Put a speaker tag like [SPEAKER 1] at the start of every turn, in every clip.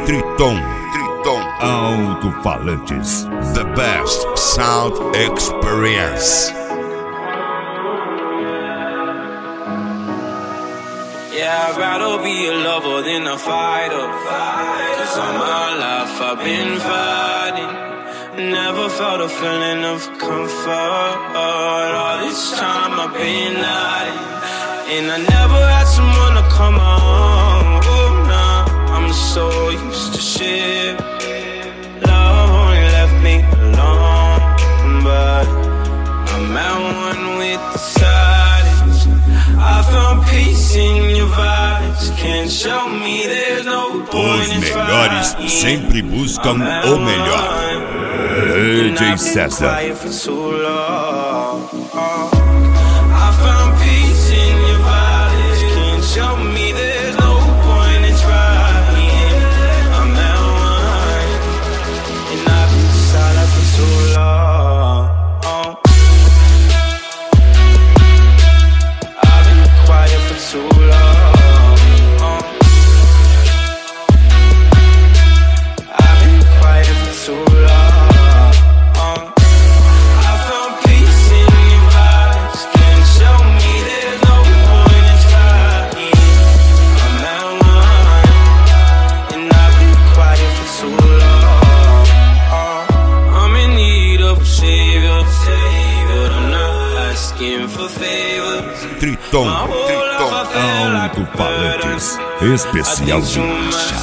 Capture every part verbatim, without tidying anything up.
[SPEAKER 1] Triton, Triton Alto-Falantes. The best sound experience.
[SPEAKER 2] Yeah, I'd rather be a lover than a fighter. Cause all my life I've been fighting. Never felt a feeling of comfort. All this time I've been hiding. And I never had someone to come on. Oh, nah, I'm so used to shit. Love only left me alone. But I'm at one with the silence. I found peace in your vibes. Can't show me there's no point in trying.
[SPEAKER 1] Os melhores sempre buscam o melhor. D J César.
[SPEAKER 2] I found peace in your vibes. Can't show me there's no point in trying. I'm at one, and I've been silent for so long. I've been quiet for too long. I've been quiet for too long.
[SPEAKER 1] Triton, Triton Alto-Falantes. Especial de marcha.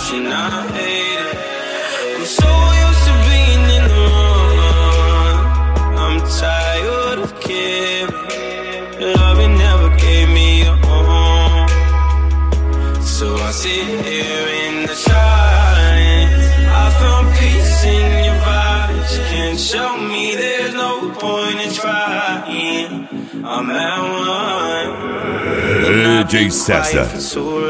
[SPEAKER 2] I'm so used to being in the wrong. I'm tired of caring. Loving never gave me a home. So I sit here in the silence. I found peace in your vibes. Can't show me there's no point in trying. I'm at one.
[SPEAKER 1] D J César.